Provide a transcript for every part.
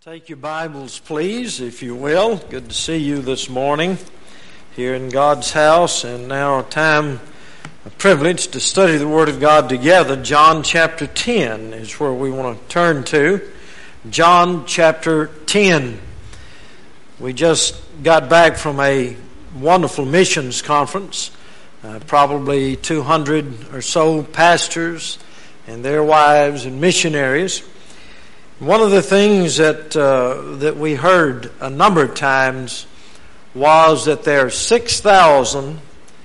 Take your Bibles, please, if you will. Good to see you this morning here in God's house. And now a privilege to study the Word of God together. John chapter 10 is where we want to turn to. John chapter 10. We just got back from a wonderful missions conference. Probably 200 or so pastors and their wives and missionaries. One of the things that we heard a number of times was that there are 6,000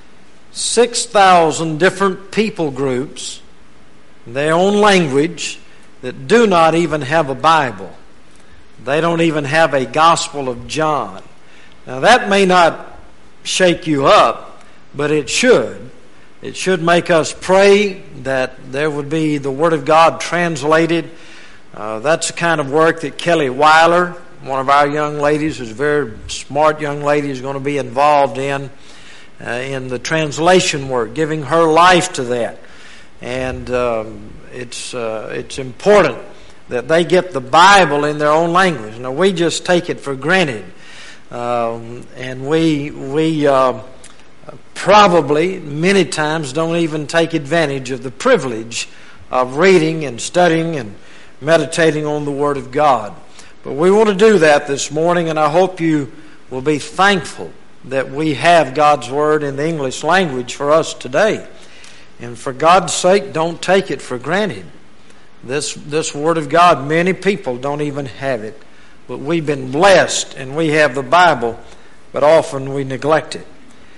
different people groups, their own language, that do not even have a Bible. They don't even have a Gospel of John. Now that may not shake you up, but it should. It should make us pray that there would be the Word of God translated. That's the kind of work that Kelly Weiler, one of our young ladies, who's a very smart young lady, is going to be involved in the translation work, giving her life to that. And it's important that they get the Bible in their own language. Now, we just take it for granted. And we probably, many times, don't even take advantage of the privilege of reading and studying and meditating on the Word of God. But we want to do that this morning, and I hope you will be thankful that we have God's Word in the English language for us today. And for God's sake, don't take it for granted. This Word of God, many people don't even have it. But we've been blessed, and we have the Bible, but often we neglect it.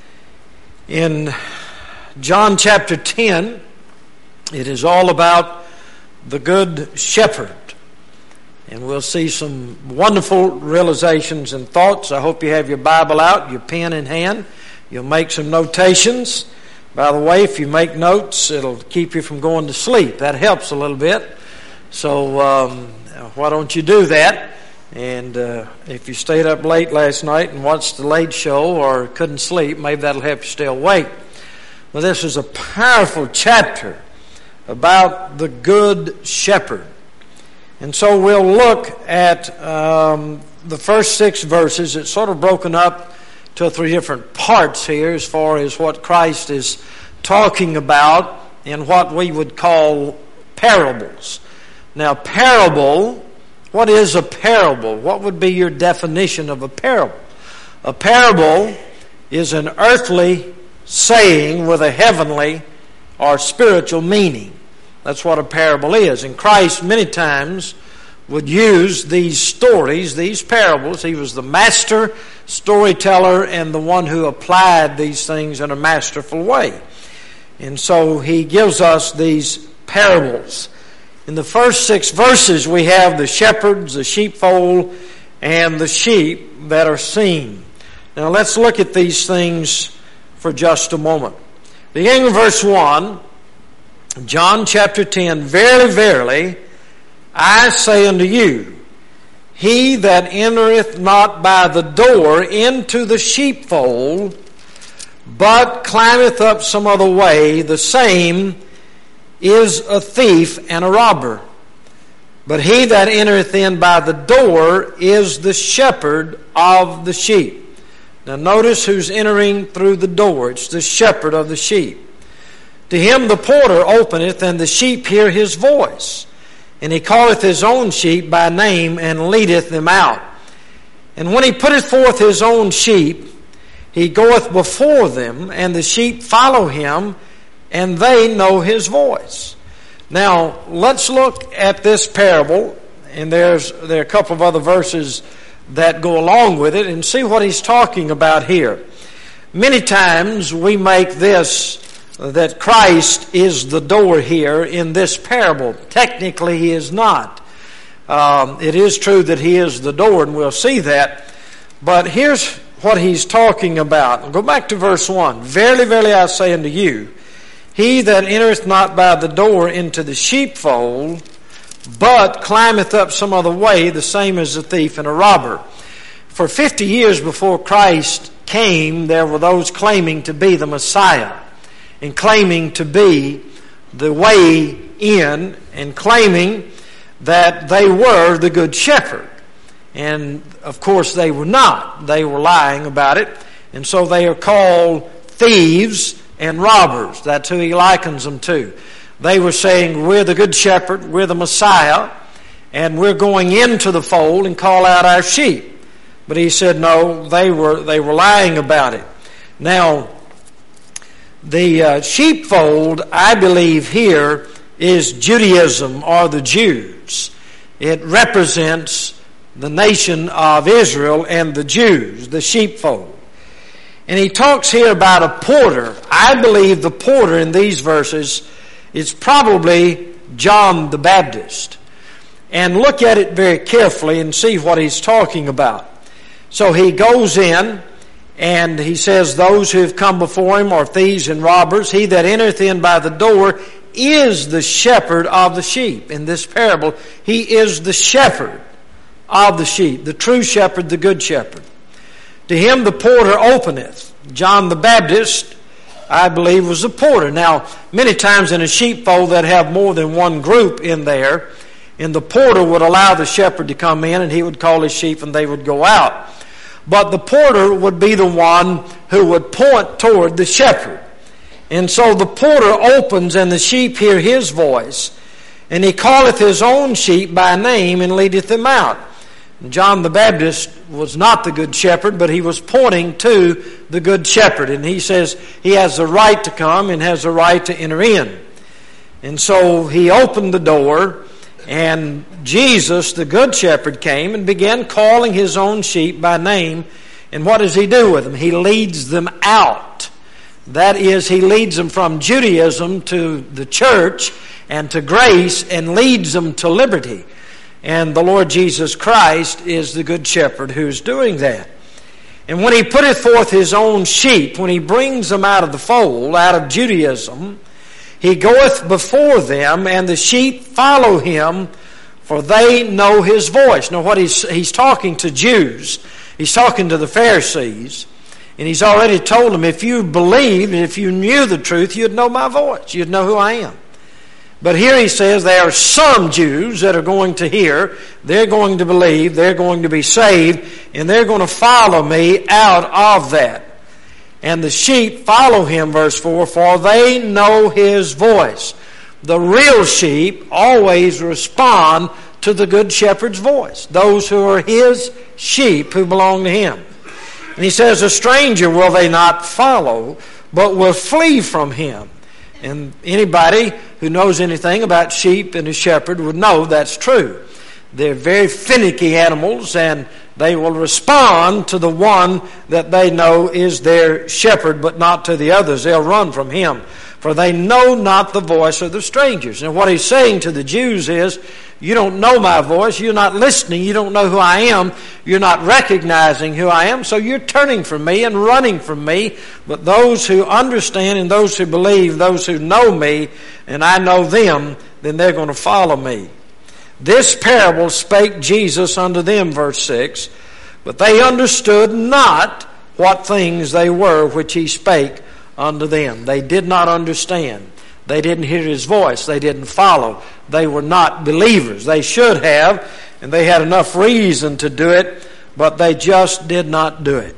In John chapter 10, it is all about the Good Shepherd. And we'll see some wonderful realizations and thoughts. I hope you have your Bible out, your pen in hand. You'll make some notations. By the way, if you make notes, it'll keep you from going to sleep. That helps a little bit. So why don't you do that? And if you stayed up late last night and watched the late show or couldn't sleep, maybe that'll help you stay awake. Well, this is a powerful chapter about the Good Shepherd. And so we'll look at the first 6 verses. It's sort of broken up to 3 different parts here as far as what Christ is talking about in what we would call parables. Now, what is a parable? What would be your definition of a parable? A parable is an earthly saying with a heavenly or spiritual meaning. That's what a parable is. And Christ many times would use these stories, these parables. He was the master storyteller and the one who applied these things in a masterful way. And so he gives us these parables. In the first 6 verses we have the shepherds, the sheepfold, and the sheep that are seen. Now let's look at these things for just a moment. Beginning in verse 1, John chapter 10, Verily, verily, I say unto you, he that entereth not by the door into the sheepfold, but climbeth up some other way, the same is a thief and a robber. But he that entereth in by the door is the shepherd of the sheep. Now notice who's entering through the door. It's the shepherd of the sheep. To him the porter openeth, and the sheep hear his voice. And he calleth his own sheep by name, and leadeth them out. And when he putteth forth his own sheep, he goeth before them, and the sheep follow him, and they know his voice. Now, let's look at this parable, and there are a couple of other verses that go along with it, and see what he's talking about here. Many times we make this that Christ is the door here in this parable. Technically, he is not. It is true that he is the door, and we'll see that. But here's what he's talking about. Go back to verse 1. Verily, verily, I say unto you, he that entereth not by the door into the sheepfold, but climbeth up some other way, the same is a thief and a robber. For 50 years before Christ came, there were those claiming to be the Messiah, and claiming to be the way in, and claiming that they were the Good Shepherd. And, of course, they were not. They were lying about it. And so they are called thieves and robbers. That's who he likens them to. They were saying, we're the good shepherd, we're the Messiah, and we're going into the fold and call out our sheep. But he said, no, they were lying about it. Now, the sheepfold, I believe here, is Judaism or the Jews. It represents the nation of Israel and the Jews, the sheepfold. And he talks here about a porter. I believe the porter in these verses is probably John the Baptist. And look at it very carefully and see what he's talking about. So he goes in and he says, those who have come before him are thieves and robbers. He that entereth in by the door is the shepherd of the sheep. In this parable, he is the shepherd of the sheep, the true shepherd, the good shepherd. To him the porter openeth. John the Baptist, I believe, was the porter. Now, many times in a sheepfold that have more than one group in there, and the porter would allow the shepherd to come in and he would call his sheep and they would go out. But the porter would be the one who would point toward the shepherd. And so the porter opens and the sheep hear his voice. And he calleth his own sheep by name and leadeth them out. John the Baptist was not the good shepherd, but he was pointing to the good shepherd. And he says he has the right to come and has the right to enter in. And so he opened the door, and Jesus, the good shepherd, came and began calling his own sheep by name. And what does he do with them? He leads them out. That is, he leads them from Judaism to the church and to grace and leads them to liberty. And the Lord Jesus Christ is the good shepherd who's doing that. And when he putteth forth his own sheep, when he brings them out of the fold, out of Judaism, he goeth before them, and the sheep follow him, for they know his voice. Now what he's talking to Jews, he's talking to the Pharisees, and he's already told them, if you believed and if you knew the truth, you'd know my voice, you'd know who I am. But here he says there are some Jews that are going to hear, they're going to believe, they're going to be saved, and they're going to follow me out of that. And the sheep follow him, verse 4, for they know his voice. The real sheep always respond to the good shepherd's voice, those who are his sheep who belong to him. And he says, a stranger will they not follow, but will flee from him. And anybody who knows anything about sheep and a shepherd would know that's true. They're very finicky animals, and they will respond to the one that they know is their shepherd, but not to the others. They'll run from him, for they know not the voice of the strangers. And what he's saying to the Jews is, you don't know my voice, you're not listening, you don't know who I am, you're not recognizing who I am, so you're turning from me and running from me. But those who understand and those who believe, those who know me, and I know them, then they're going to follow me. This parable spake Jesus unto them, verse 6, but they understood not what things they were which he spake unto them. They did not understand. They didn't hear his voice. They didn't follow. They were not believers. They should have, and they had enough reason to do it, but they just did not do it.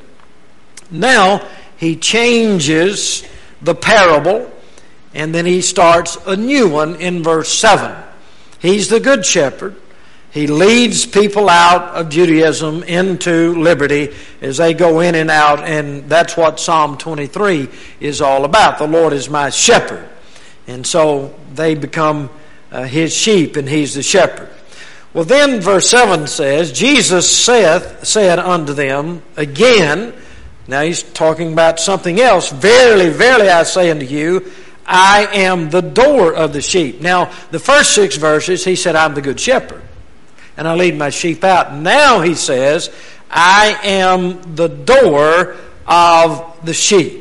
Now, he changes the parable, and then he starts a new one in verse 7. He's the good shepherd. He leads people out of Judaism into liberty as they go in and out, and that's what Psalm 23 is all about. The Lord is my shepherd. And so they become his sheep, and he's the shepherd. Well, then verse 7 says, Jesus said unto them again, now he's talking about something else, verily, verily, I say unto you, I am the door of the sheep. Now, the first 6 verses, he said, I'm the good shepherd, and I lead my sheep out. Now he says, I am the door of the sheep.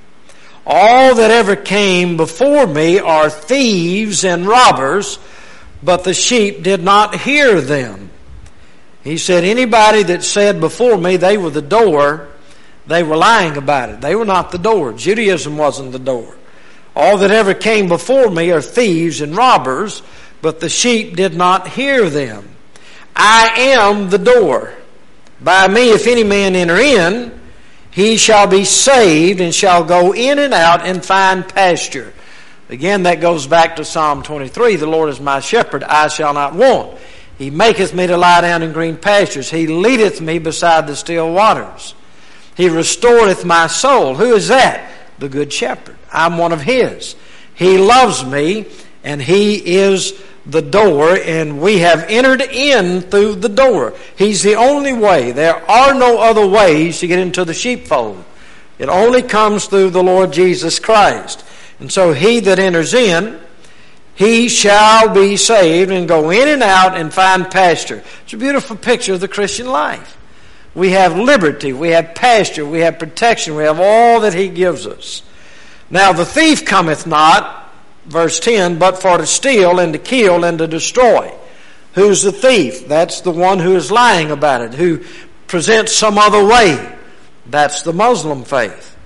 All that ever came before me are thieves and robbers, but the sheep did not hear them. He said, anybody that said before me they were the door, they were lying about it. They were not the door. Judaism wasn't the door. All that ever came before me are thieves and robbers, but the sheep did not hear them. I am the door. By me, if any man enter in, he shall be saved and shall go in and out and find pasture. Again, that goes back to Psalm 23. The Lord is my shepherd, I shall not want. He maketh me to lie down in green pastures. He leadeth me beside the still waters. He restoreth my soul. Who is that? The good shepherd. I'm one of his. He loves me, and he is the door, and we have entered in through the door. He's the only way. There are no other ways to get into the sheepfold. It only comes through the Lord Jesus Christ. And so he that enters in, he shall be saved and go in and out and find pasture. It's a beautiful picture of the Christian life. We have liberty, we have pasture, we have protection, we have all that he gives us. Now the thief cometh not, verse 10, but for to steal and to kill and to destroy. Who's the thief? That's the one who is lying about it, who presents some other way. That's the Muslim faith.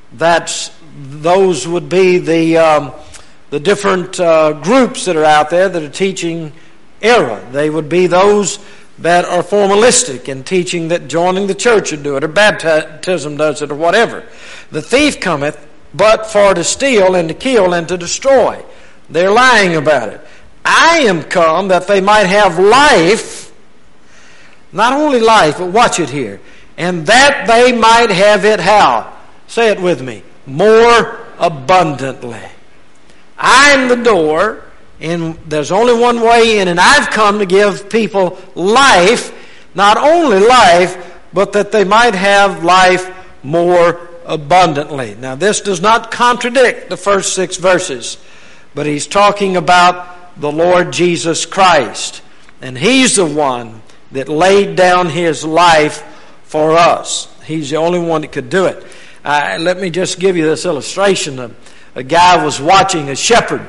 Those would be the different groups that are out there that are teaching error. They would be those that are formalistic in teaching that joining the church would do it, or baptism does it, or whatever. The thief cometh but for to steal and to kill and to destroy. They're lying about it. I am come that they might have life, not only life, but watch it here, and that they might have it how? Say it with me. More abundantly. I'm the door, and there's only one way in, and I've come to give people life, not only life, but that they might have life more abundantly. Now this does not contradict the first 6 verses, but he's talking about the Lord Jesus Christ, and he's the one that laid down his life for us. He's the only one that could do it. Let me just give you this illustration. A guy was watching a shepherd,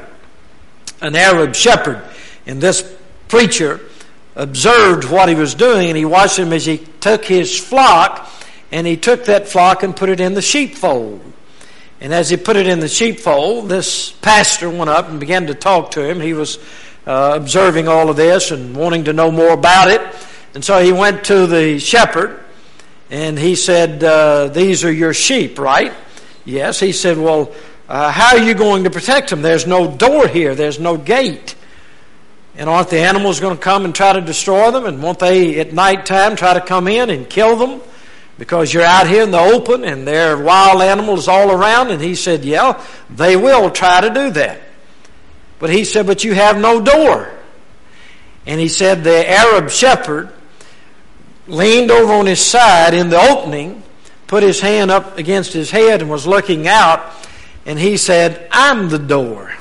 an Arab shepherd, and this preacher observed what he was doing, and he watched him as he took his flock, and he took that flock and put it in the sheepfold. And as he put it in the sheepfold, this pastor went up and began to talk to him. He was observing all of this and wanting to know more about it. And so he went to the shepherd, and he said, these are your sheep, right? Yes. He said, well, how are you going to protect them? There's no door here. There's no gate. And aren't the animals going to come and try to destroy them? And won't they at nighttime try to come in and kill them? Because you're out here in the open and there are wild animals all around. And he said, yeah, they will try to do that. But he said, but you have no door. And he said the Arab shepherd leaned over on his side in the opening, put his hand up against his head and was looking out. And he said, I'm the door.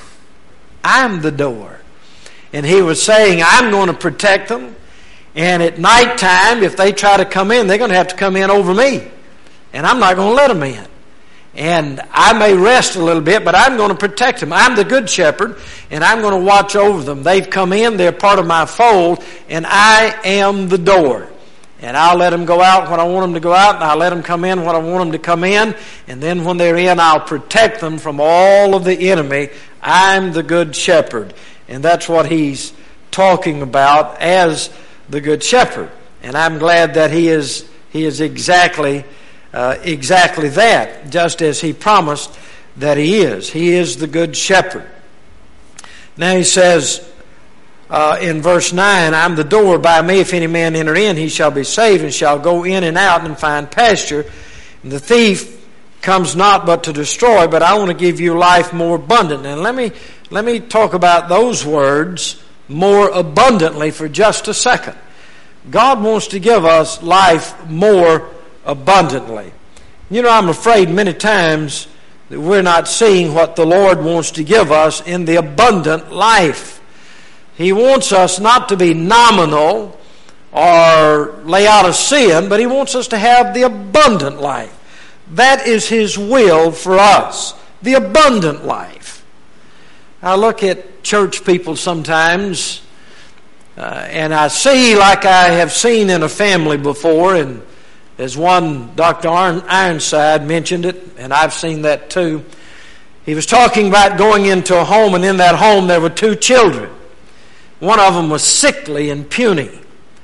I'm the door. And he was saying, I'm going to protect them. And at nighttime, if they try to come in, they're going to have to come in over me. And I'm not going to let them in. And I may rest a little bit, but I'm going to protect them. I'm the good shepherd, and I'm going to watch over them. They've come in, they're part of my fold, and I am the door. And I'll let them go out when I want them to go out, and I'll let them come in when I want them to come in. And then when they're in, I'll protect them from all of the enemy. I'm the good shepherd. And that's what he's talking about as the good shepherd. And I'm glad that he is exactly that, just as he promised that he is. He is the good shepherd. Now he says in verse 9, I'm the door. By me if any man enter in, he shall be saved and shall go in and out and find pasture. And the thief comes not but to destroy, but I want to give you life more abundant. And let me talk about those words, more abundantly, for just a second. God wants to give us life more abundantly. You know, I'm afraid many times that we're not seeing what the Lord wants to give us in the abundant life. He wants us not to be nominal or lay out of sin, but he wants us to have the abundant life. That is his will for us, the abundant life. I look at church people sometimes, and I see, like I have seen in a family before, and as one, Dr. Ironside mentioned it, and I've seen that too. He was talking about going into a home, and in that home there were 2 children. One of them was sickly and puny.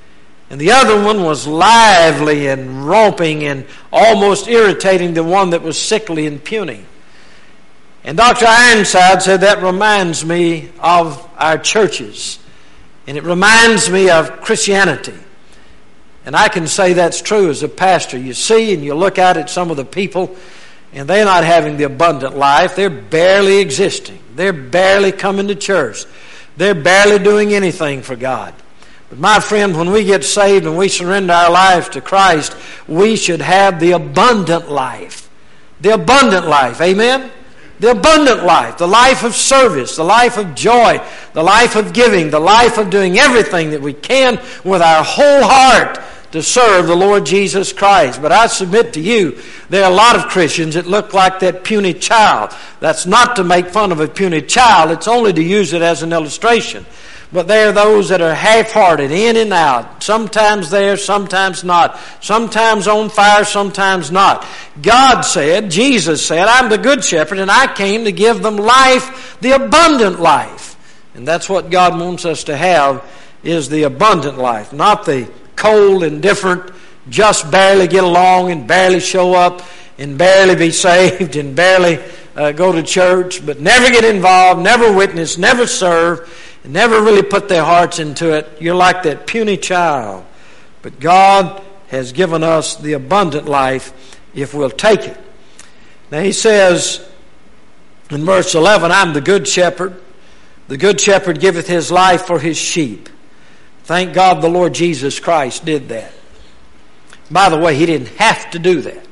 And the other one was lively and romping and almost irritating the one that was sickly and puny. And Dr. Ironside said that reminds me of our churches. And it reminds me of Christianity. And I can say that's true as a pastor. You see and you look out at some of the people, and they're not having the abundant life. They're barely existing. They're barely coming to church. They're barely doing anything for God. But my friend, when we get saved and we surrender our lives to Christ, we should have the abundant life. The abundant life. Amen? The abundant life. The life of service. The life of joy. The life of giving. The life of doing everything that we can with our whole heart to serve the Lord Jesus Christ. But I submit to you, there are a lot of Christians that look like that puny child. That's not to make fun of a puny child. It's only to use it as an illustration. But there are those that are half-hearted, in and out. Sometimes there, sometimes not. Sometimes on fire, sometimes not. God said, Jesus said, I'm the good shepherd, and I came to give them life, the abundant life. And that's what God wants us to have, is the abundant life. Not the cold, indifferent, just barely get along and barely show up and barely be saved and barely go to church, but never get involved, never witness, never serve, and never really put their hearts into it. You're like that puny child. But God has given us the abundant life if we'll take it. Now he says in verse 11, I'm the good shepherd. The good shepherd giveth his life for his sheep. Thank God the Lord Jesus Christ did that. By the way, he didn't have to do that.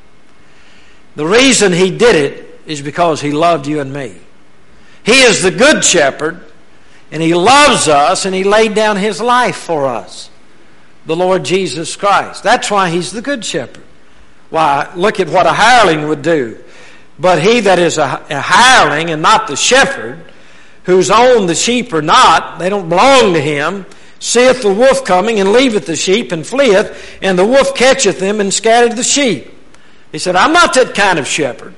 The reason he did it is because he loved you and me. He is the good shepherd, and he loves us, and he laid down his life for us. The Lord Jesus Christ. That's why he's the good shepherd. Why, look at what a hireling would do. But he that is a hireling and not the shepherd, whose own the sheep are not, they don't belong to him, seeth the wolf coming, and leaveth the sheep, and fleeth, and the wolf catcheth them, and scattereth the sheep. He said, I'm not that kind of shepherd.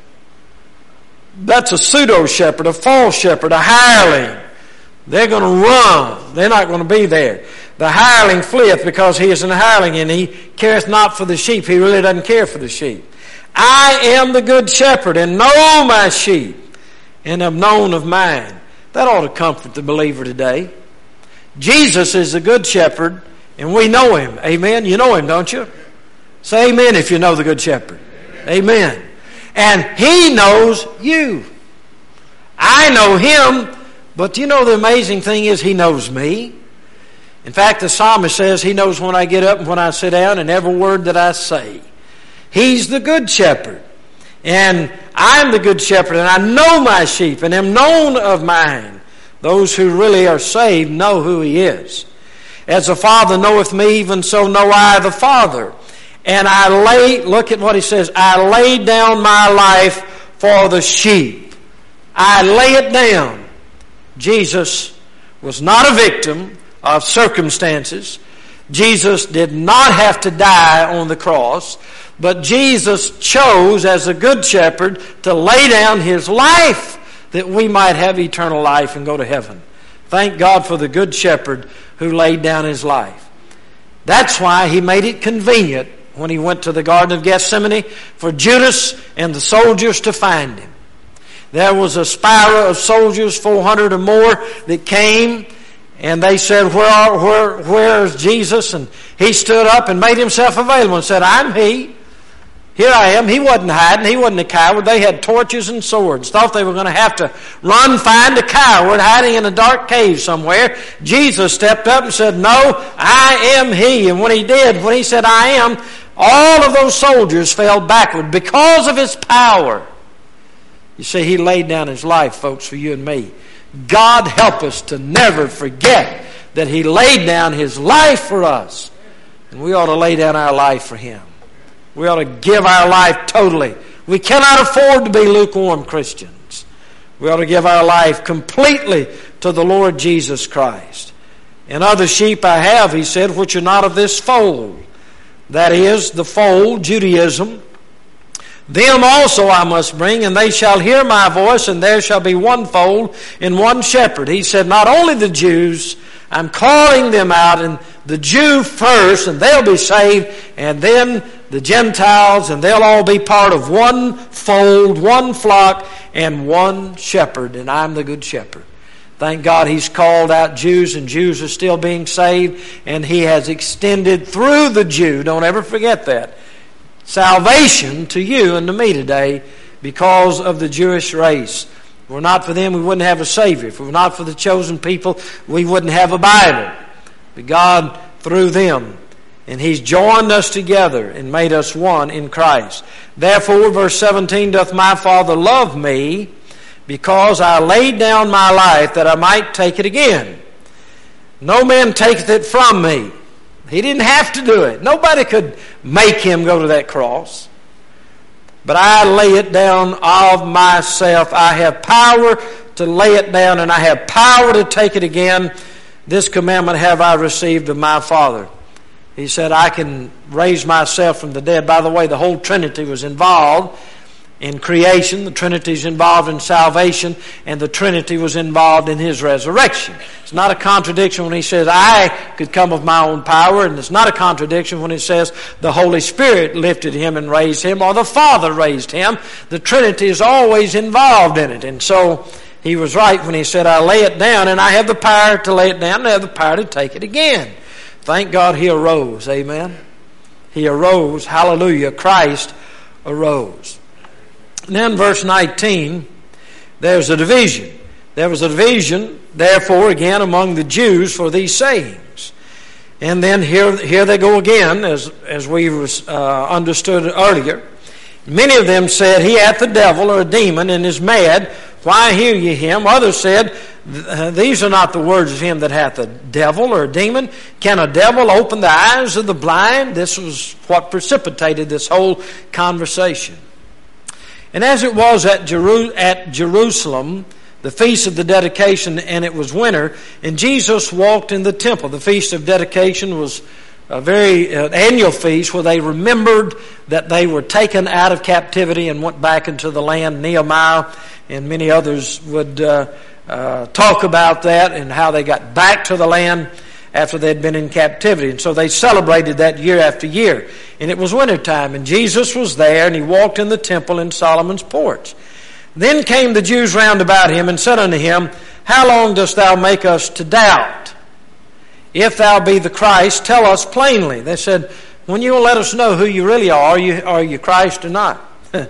That's a pseudo-shepherd, a false shepherd, a hireling. They're going to run. They're not going to be there. The hireling fleeth because he is an hireling, and he careth not for the sheep. He really doesn't care for the sheep. I am the good shepherd, and know my sheep, and am known of mine. That ought to comfort the believer today. Jesus is the good shepherd, and we know him. Amen? You know him, don't you? Say amen if you know the good shepherd. Amen. And he knows you. I know him, but you know the amazing thing is he knows me. In fact, the psalmist says he knows when I get up and when I sit down and every word that I say. He's the good shepherd. And I'm the good shepherd, and I know my sheep and am known of mine. Those who really are saved know who he is. As the Father knoweth me, even so know I the Father. And look at what he says, I lay down my life for the sheep. I lay it down. Jesus was not a victim of circumstances. Jesus did not have to die on the cross, but Jesus chose as a good shepherd to lay down his life that we might have eternal life and go to heaven. Thank God for the good shepherd who laid down his life. That's why he made it convenient when he went to the Garden of Gethsemane for Judas and the soldiers to find him. There was a spiral of soldiers, 400 or more, that came, and they said, where is Jesus? And he stood up and made himself available and said, I'm he. Here I am. He wasn't hiding. He wasn't a coward. They had torches and swords. Thought they were going to have to run, find a coward hiding in a dark cave somewhere. Jesus stepped up and said, no, I am he. And when he did, when he said, I am, all of those soldiers fell backward because of his power. You see, he laid down his life, folks, for you and me. God help us to never forget that he laid down his life for us. And we ought to lay down our life for him. We ought to give our life totally. We cannot afford to be lukewarm Christians. We ought to give our life completely to the Lord Jesus Christ. And other sheep I have, he said, which are not of this fold. That is, the fold, Judaism. Them also I must bring, and they shall hear my voice, and there shall be one fold and one shepherd. He said, not only the Jews, I'm calling them out, and the Jew first, and they'll be saved, and then the Gentiles, and they'll all be part of one fold, one flock, and one shepherd, and I'm the good shepherd. Thank God He's called out Jews, and Jews are still being saved, and He has extended through the Jew, don't ever forget that, salvation to you and to me today because of the Jewish race. If it were not for them, we wouldn't have a Savior. If it were not for the chosen people, we wouldn't have a Bible. But God, through them, and He's joined us together and made us one in Christ. Therefore, verse 17, doth my Father love me, because I laid down my life that I might take it again. No man taketh it from me. He didn't have to do it. Nobody could make Him go to that cross. But I lay it down of myself. I have power to lay it down, and I have power to take it again. This commandment have I received of my Father. He said, I can raise myself from the dead. By the way, the whole Trinity was involved in creation. The Trinity is involved in salvation, and the Trinity was involved in His resurrection. It's not a contradiction when He says, I could come of my own power, and it's not a contradiction when He says the Holy Spirit lifted Him and raised Him, or the Father raised Him. The Trinity is always involved in it. And so He was right when He said, I lay it down, and I have the power to lay it down, and I have the power to take it again. Thank God He arose. Amen. He arose. Hallelujah. Christ arose. And then verse 19, there's a division. There was a division, therefore, again among the Jews for these sayings. And then here they go again, as we understood earlier. Many of them said, He hath the devil or a demon and is mad. Why hear ye him? Others said, these are not the words of him that hath a devil or a demon. Can a devil open the eyes of the blind? This was what precipitated this whole conversation. And as it was at Jerusalem, the feast of the dedication, and it was winter, and Jesus walked in the temple. The feast of dedication was a very annual feast where they remembered that they were taken out of captivity and went back into the land. Nehemiah and many others would talk about that and how they got back to the land after they'd been in captivity. And so they celebrated that year after year. And it was wintertime, and Jesus was there, and He walked in the temple in Solomon's porch. Then came the Jews round about Him and said unto Him, How long dost thou make us to doubt? If thou be the Christ, tell us plainly. They said, when you will let us know who you really are you Christ or not?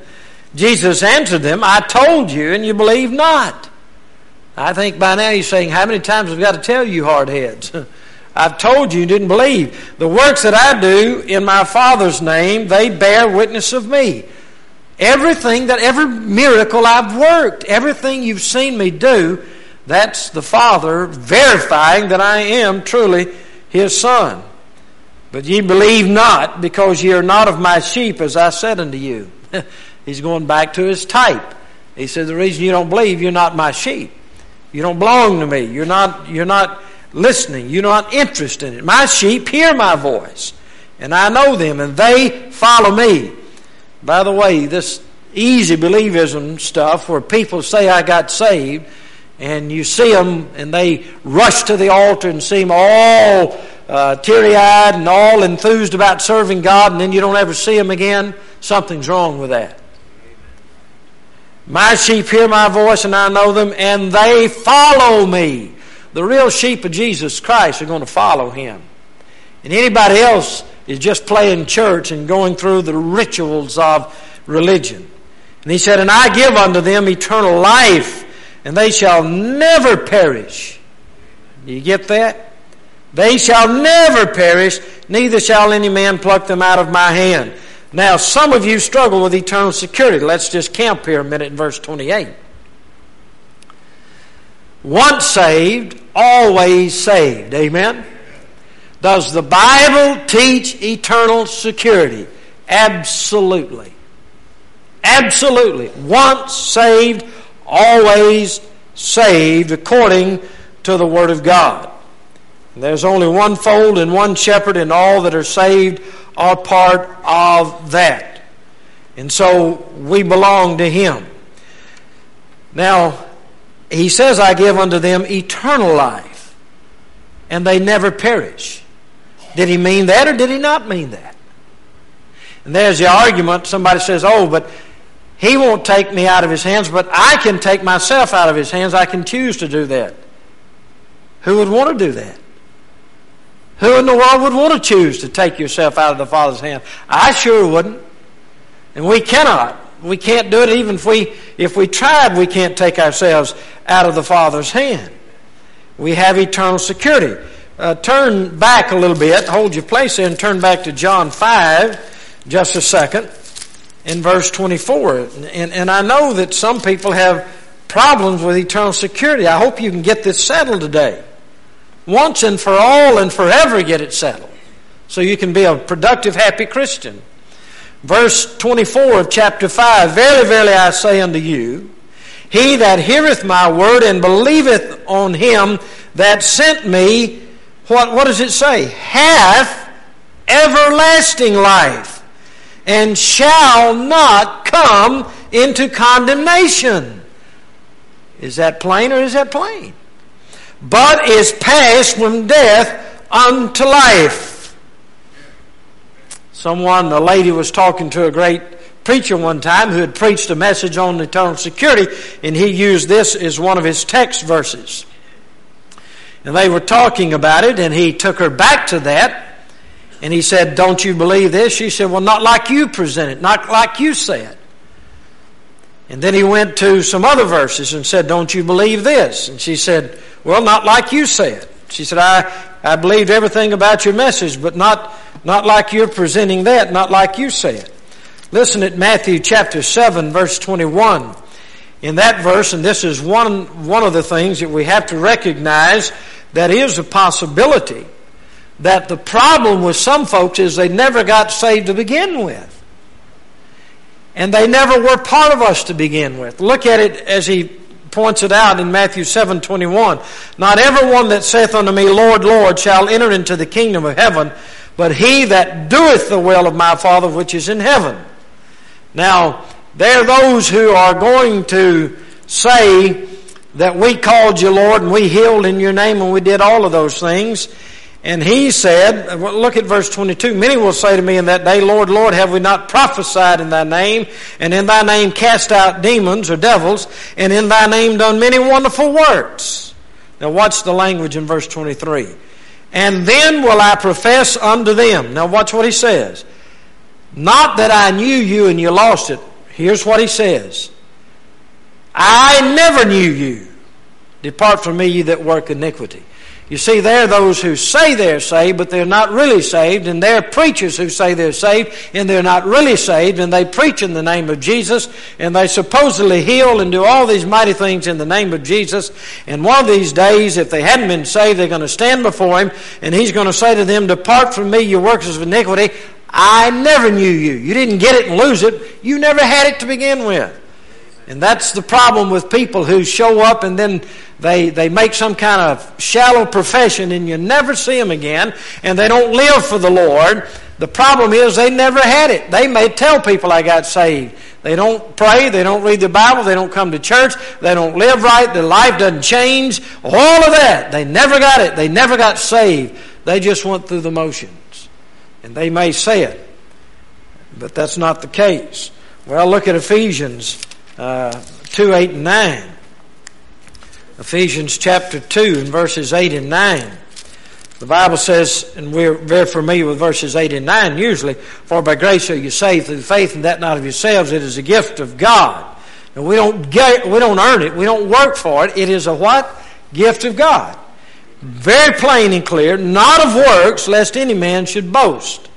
Jesus answered them, I told you, and you believe not. I think by now He's saying, how many times have I got to tell you, hardheads? I've told you, you didn't believe. The works that I do in my Father's name, they bear witness of me. Every miracle I've worked, everything you've seen me do, that's the Father verifying that I am truly His Son. But ye believe not, because ye are not of my sheep, as I said unto you. He's going back to his type. He said, the reason you don't believe, you're not my sheep. You don't belong to me. You're not listening. You're not interested in it. My sheep hear my voice, and I know them, and they follow me. By the way, this easy believism stuff where people say I got saved, and you see them, and they rush to the altar and seem all teary-eyed and all enthused about serving God, and then you don't ever see them again, something's wrong with that. My sheep hear my voice, and I know them, and they follow me. The real sheep of Jesus Christ are going to follow Him. And anybody else is just playing church and going through the rituals of religion. And He said, and I give unto them eternal life, and they shall never perish. Do you get that? They shall never perish, neither shall any man pluck them out of my hand. Now, some of you struggle with eternal security. Let's just camp here a minute in verse 28. Once saved, always saved. Amen? Does the Bible teach eternal security? Absolutely. Absolutely. Once saved, always saved, according to the Word of God. There's only one fold and one shepherd, and all that are saved are part of that. And so we belong to Him. Now, He says, I give unto them eternal life, and they never perish. Did he mean that or did he not mean that? And there's the argument. Somebody says, oh, but he won't take me out of his hands, but I can take myself out of his hands. I can choose to do that. Who would want to do that? Who in the world would want to choose to take yourself out of the Father's hand? I sure wouldn't. And we cannot. We can't do it even if we tried, we can't take ourselves out of the Father's hand. We have eternal security. Turn back a little bit. Hold your place there and turn back to John 5 just a second in verse 24. And I know that some people have problems with eternal security. I hope you can get this settled today. Once and for all and forever get it settled so you can be a productive, happy Christian. Verse 24 of chapter 5, Verily, verily, I say unto you, he that heareth my word and believeth on him that sent me, what does it say? Hath everlasting life, and shall not come into condemnation. Is that plain or is that plain? But is passed from death unto life. A lady was talking to a great preacher one time who had preached a message on eternal security, and he used this as one of his text verses. And they were talking about it, and he took her back to that, and he said, don't you believe this? She said, well, not like you present it, not like you said. And then he went to some other verses and said, don't you believe this? And she said, well, not like you said. She said, I believed everything about your message, but not like you're presenting that, not like you said. Listen at Matthew chapter 7, verse 21. In that verse, and this is one of the things that we have to recognize that is a possibility, that the problem with some folks is they never got saved to begin with. And they never were part of us to begin with. Look at it as he points it out in Matthew 7:21. Not everyone that saith unto me, Lord, Lord, shall enter into the kingdom of heaven, but he that doeth the will of my Father which is in heaven. Now, there are those who are going to say that we called you, Lord, and we healed in your name, and we did all of those things. And he said, look at verse 22, many will say to me in that day, Lord, Lord, have we not prophesied in thy name, and in thy name cast out demons or devils, and in thy name done many wonderful works? Now watch the language in verse 23. And then will I profess unto them. Now watch what he says. Not that I knew you and you lost it. Here's what he says. I never knew you. Depart from me, ye that work iniquity. You see, there are those who say they're saved, but they're not really saved. And there are preachers who say they're saved, and they're not really saved. And they preach in the name of Jesus, and they supposedly heal and do all these mighty things in the name of Jesus. And one of these days, if they hadn't been saved, they're going to stand before him, and he's going to say to them, Depart from me, you workers of iniquity. I never knew you. You didn't get it and lose it. You never had it to begin with. And that's the problem with people who show up and then they make some kind of shallow profession and you never see them again, and they don't live for the Lord. The problem is they never had it. They may tell people I got saved. They don't pray, they don't read the Bible, they don't come to church, they don't live right, their life doesn't change. All of that. They never got it. They never got saved. They just went through the motions. And they may say it, but that's not the case. Well, look at Ephesians 2, 8, and 9. Ephesians chapter 2 and verses 8 and 9. The Bible says, and we're very familiar with verses 8 and 9 usually, for by grace are you saved through faith, and that not of yourselves, it is a gift of God. And we don't earn it, we don't work for it. It is a what? Gift of God. Very plain and clear, not of works, lest any man should boast.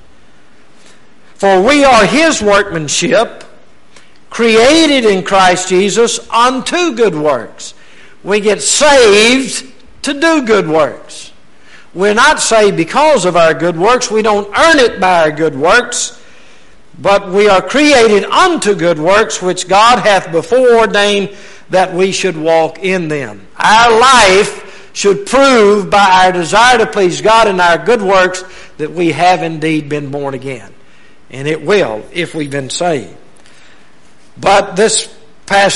For we are his workmanship, created in Christ Jesus unto good works. We get saved to do good works. We're not saved because of our good works. We don't earn it by our good works. But we are created unto good works, which God hath before ordained that we should walk in them. Our life should prove by our desire to please God and our good works that we have indeed been born again. And it will if we've been saved. But this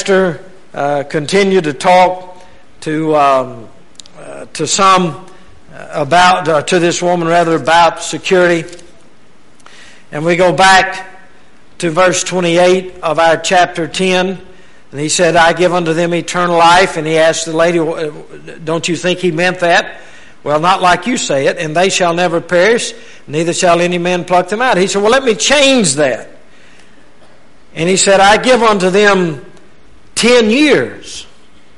pastor continued to talk to some to this woman rather about security. And we go back to verse 28 of our chapter 10. And he said, I give unto them eternal life. And he asked the lady, don't you think he meant that? Well, not like you say it. And they shall never perish, neither shall any man pluck them out. He said, well, let me change that. And he said, I give unto them 10 years.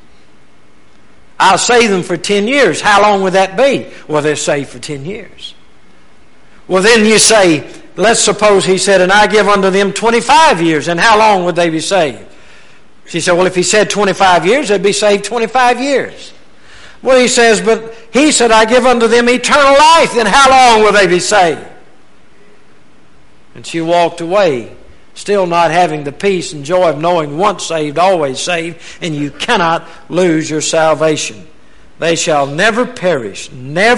I'll save them for 10 years. How long would that be? Well, they're saved for 10 years. Well, then you say, let's suppose he said, and I give unto them 25 years. And how long would they be saved? She said, well, if he said 25 years, they'd be saved 25 years. Well, he says, but he said, I give unto them eternal life. Then how long will they be saved? And she walked away, still not having the peace and joy of knowing once saved, always saved, and you cannot lose your salvation. They shall never perish,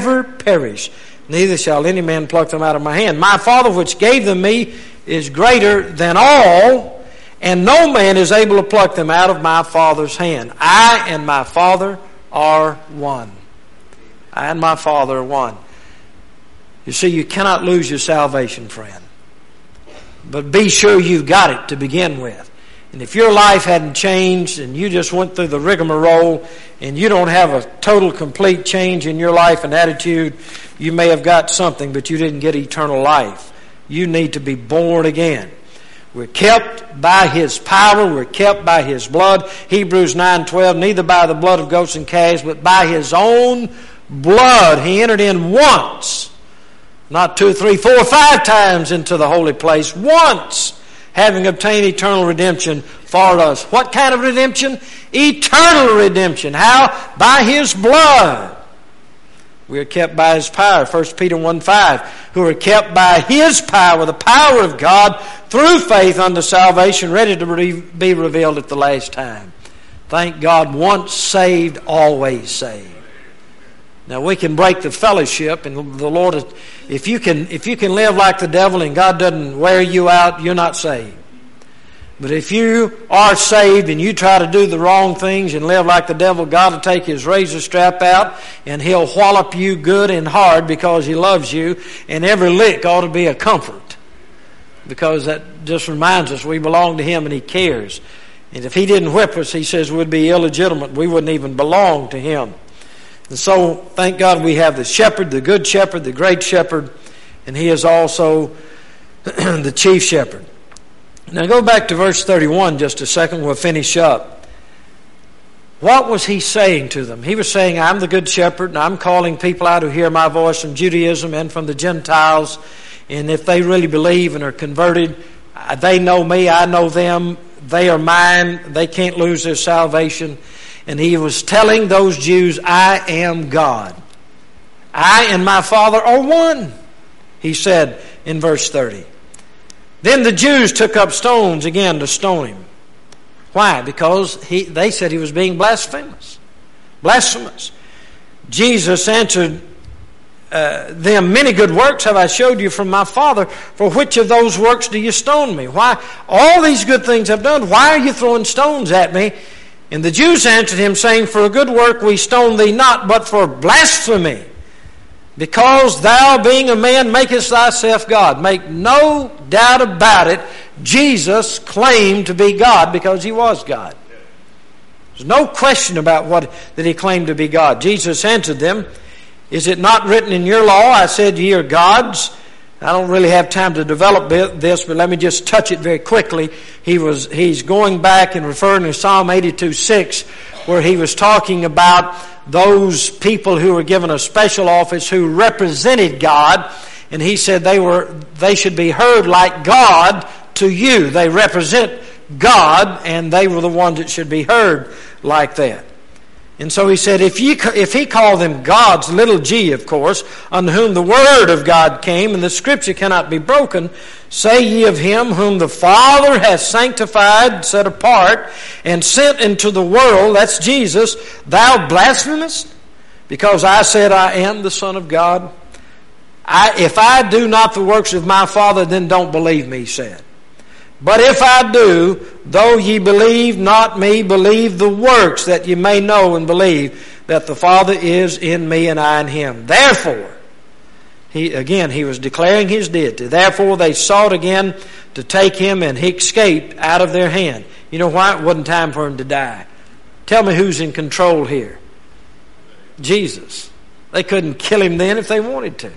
neither shall any man pluck them out of my hand. My Father which gave them me is greater than all, and no man is able to pluck them out of my Father's hand. I and my Father are one. I and my Father are one. You see, you cannot lose your salvation, friend. But be sure you've got it to begin with. And if your life hadn't changed and you just went through the rigmarole and you don't have a total, complete change in your life and attitude, you may have got something, but you didn't get eternal life. You need to be born again. We're kept by His power. We're kept by His blood. Hebrews 9:12, neither by the blood of goats and calves, but by His own blood. He entered in once, not 2, 3, 4, 5 times into the holy place. Once, having obtained eternal redemption for us. What kind of redemption? Eternal redemption. How? By His blood. We are kept by His power. 1 Peter 1:5, who are kept by His power, the power of God, through faith unto salvation, ready to be revealed at the last time. Thank God, once saved, always saved. Now we can break the fellowship, and the Lord, if you can live like the devil and God doesn't wear you out, you're not saved. But if you are saved and you try to do the wrong things and live like the devil, God will take His razor strap out and He'll wallop you good and hard because He loves you, and every lick ought to be a comfort. Because that just reminds us we belong to Him and He cares. And if He didn't whip us, He says we'd be illegitimate. We wouldn't even belong to Him. And so, thank God we have the shepherd, the good shepherd, the great shepherd, and He is also the chief shepherd. Now go back to verse 31 just a second. We'll finish up. What was He saying to them? He was saying, I'm the good shepherd, and I'm calling people out who hear my voice from Judaism and from the Gentiles. And if they really believe and are converted, they know me, I know them, they are mine, they can't lose their salvation. And He was telling those Jews, I am God. I and my Father are one, He said in verse 30. Then the Jews took up stones again to stone Him. Why? Because they said He was being blasphemous. Jesus answered them, many good works have I showed you from my Father. For which of those works do you stone me? Why? All these good things I've done. Why are you throwing stones at me? And the Jews answered Him, saying, for a good work we stone thee not, but for blasphemy. Because thou, being a man, makest thyself God. Make no doubt about it, Jesus claimed to be God because He was God. There's no question about that He claimed to be God. Jesus answered them, is it not written in your law, I said ye are gods? I don't really have time to develop this, but let me just touch it very quickly. He's going back and referring to Psalm 82:6, where he was talking about those people who were given a special office who represented God, and he said they should be heard like God to you. They represent God, and they were the ones that should be heard like that. And so he said, if he called them gods, little g, of course, unto whom the word of God came, and the scripture cannot be broken, say ye of Him whom the Father hath sanctified, set apart, and sent into the world, that's Jesus, thou blasphemest, because I said I am the Son of God? If I do not the works of my Father, then don't believe me, he said. But if I do, though ye believe not me, believe the works, that ye may know and believe that the Father is in me and I in him. Therefore, he was declaring his deity. Therefore they sought again to take him, and he escaped out of their hand. You know why? It wasn't time for him to die. Tell me who's in control here. Jesus. They couldn't kill him then if they wanted to.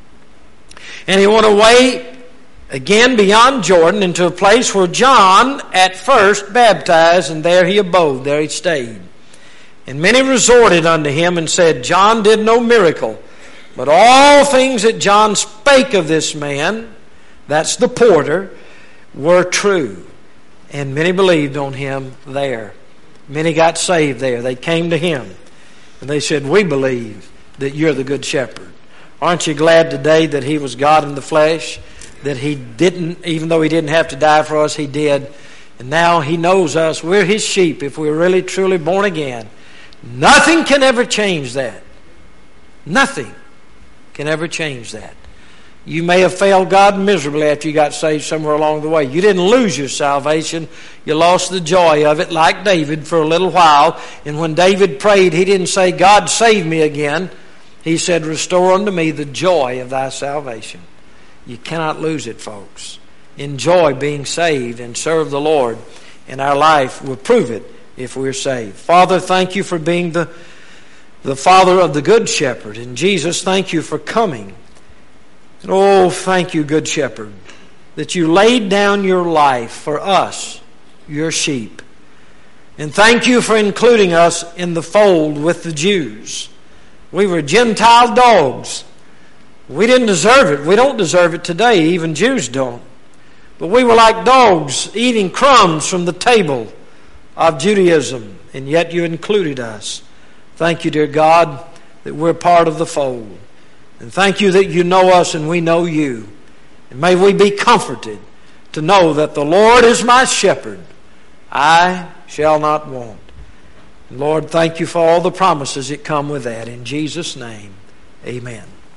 And he went away again beyond Jordan into a place where John at first baptized, and there he abode, there he stayed. And many resorted unto him and said, John did no miracle, but all things that John spake of this man, that's the porter, were true. And many believed on him there. Many got saved there. They came to him and they said, we believe that you're the good shepherd. Aren't you glad today that he was God in the flesh? That he didn't, even though he didn't have to die for us, he did. And now he knows us. We're his sheep if we're really truly born again. Nothing can ever change that. Nothing can ever change that. You may have failed God miserably after you got saved somewhere along the way. You didn't lose your salvation. You lost the joy of it, like David for a little while. And when David prayed, he didn't say, God, save me again. He said, restore unto me the joy of thy salvation. You cannot lose it, folks. Enjoy being saved and serve the Lord. And our life will prove it if we're saved. Father, thank you for being the Father of the Good Shepherd. And Jesus, thank you for coming. And oh, thank you, Good Shepherd, that you laid down your life for us, your sheep. And thank you for including us in the fold with the Jews. We were Gentile dogs. We didn't deserve it. We don't deserve it today. Even Jews don't. But we were like dogs eating crumbs from the table of Judaism. And yet you included us. Thank you, dear God, that we're part of the fold. And thank you that you know us and we know you. And may we be comforted to know that the Lord is my shepherd. I shall not want. And Lord, thank you for all the promises that come with that. In Jesus' name, amen.